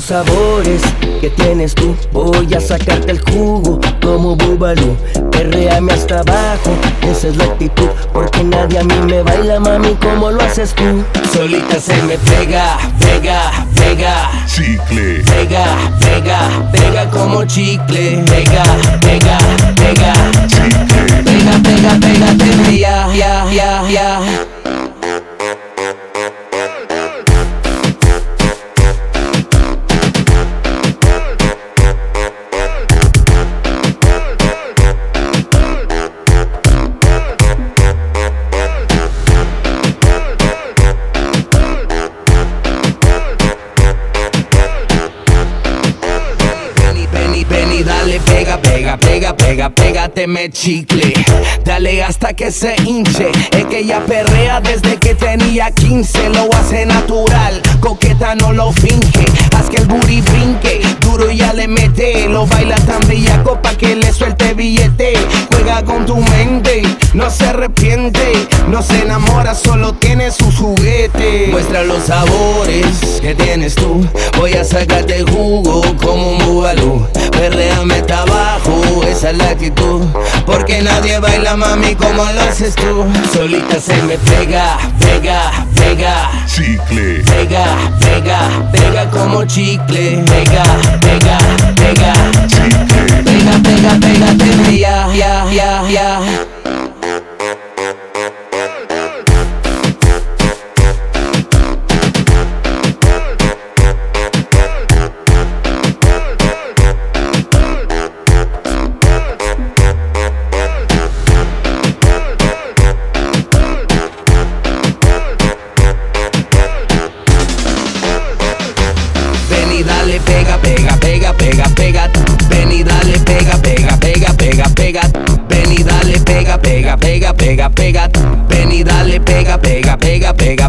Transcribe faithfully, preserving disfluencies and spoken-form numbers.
los sabores que tienes tú. Voy a sacarte el jugo como Bubalú. Perréame hasta abajo, esa es la actitud. Porque nadie a mí me baila, mami, como lo haces tú. Solita se me pega, pega, pega. Chicle. Pega, pega, pega como chicle. Pega, pega, pega. Chicle. Pega, pega, pega, pega, ya, ya, ya, ya. Ven y dale, pega, pega, pega, pega, pégateme chicle. Dale hasta que se hinche. Es que ella perrea desde que tenía quince. Lo hace natural, coqueta no lo finge. Haz que el booty brinque, duro ya le mete. Lo baila tan bellaco pa' que le suelte billete. Juega con tu mente, no se arrepiente. No se enamora, solo tiene sus juguetes. Muestra los sabores que tienes tú. Voy a sacarte jugo como un bubalú. Perréame hasta abajo, esa es la actitud. Porque nadie baila, mami, como lo haces tú. Solita se me pega, pega, pega. Chicle. Pega, pega, pega como chicle. Pega, pega, pega. Chicle. Pega, pega, pega, pega, ya, ya, ya, ya. Dale, pega, pega, pega, pega, pega. Ven y dale, pega, pega, pega, pega, pega. Ven y dale, pega, pega, pega, pega, pega. Ven y dale, pega, pega, pega, pega.